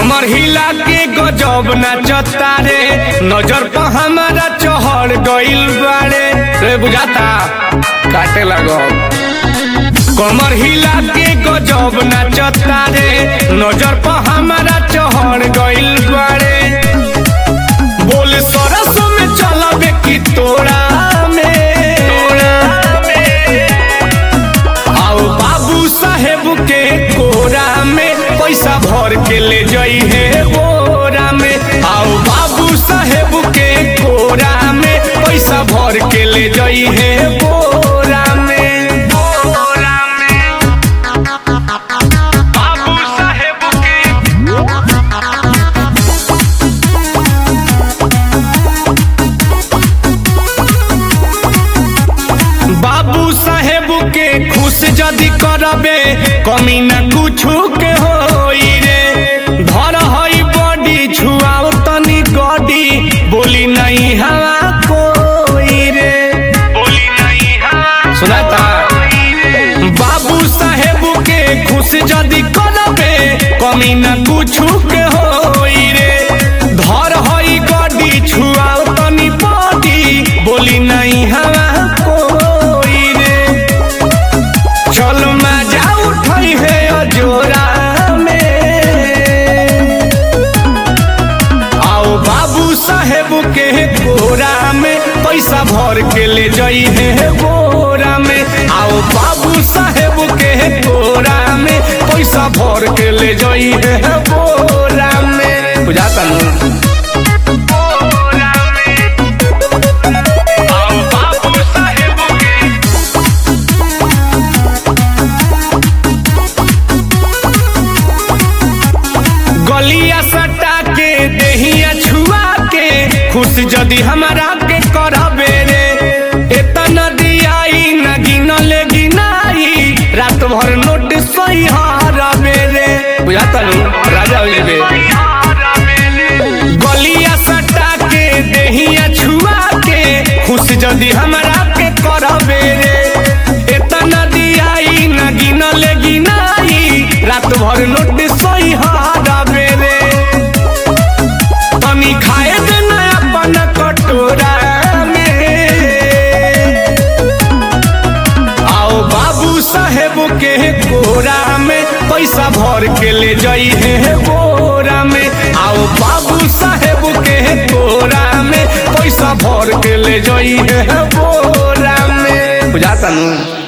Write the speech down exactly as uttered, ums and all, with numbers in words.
कमर हिला के गजब नाचता रे, नजर पर हमारा चढ़ गइल बारे रे, बुझाता काटे लगो। कमर हिला के गजब नाचता रे, नजर पर हमारा चढ़ गइल बारे। बोले सरस में चलबे की तोरा में, आओ बाबू साहेब के कोरा में, पैसा भर के ले जाई है बोरा में। आओ बाबू साहेब के कोरा में, पैसा भर के ले जाई है बोरा में। बोरा में बाबू साहेब के, बाबू साहेब के खुश जदी करबे, कमी न कुछु के होई रे। धर हई बॉडी छुआओ तनी गॉडी, बोली नहीं हवा कोई रे, बोली नहीं हवा सुनाता। बाबू साहेब के खुश जदी करबे, कमी न कुछु के होई रे। धर हई गॉडी छुआओ तनी बॉडी, बोली नहीं हवा कोई रे। चल मजा उठाई है अजोरा में, आओ बाबू साहेब के कोरा में, पैसा भर के ले जाई है बोरा में। आओ बाबू साहेब के कोरा में, पैसा भर के ले जाई है बोरा में। बुझाता नहीं गलिया सटा के देहिया छुआ के, खुश जदी हमारा के करबे रे। एतना दियाई न गिनले गिनाई, रात भर नोट सही हारबे रे, बुझाता नहीं राजा हो जेबे। गलिया सटा के देहिया छुआ के, खुश जदी हमारा के करबे रे। एतना दियाई न गिनले गिनाई, रात भर नोट सही हारबे रे। तनी खाए देना अपन कटोरा में, आओ बाबू साहेब के कोरा में, पैसा भर के ले जाई है बोरा में। आओ बाबू साहेब के कोरा में, पैसा भर के ले जाई है बोरा में। बुझाता नहीं।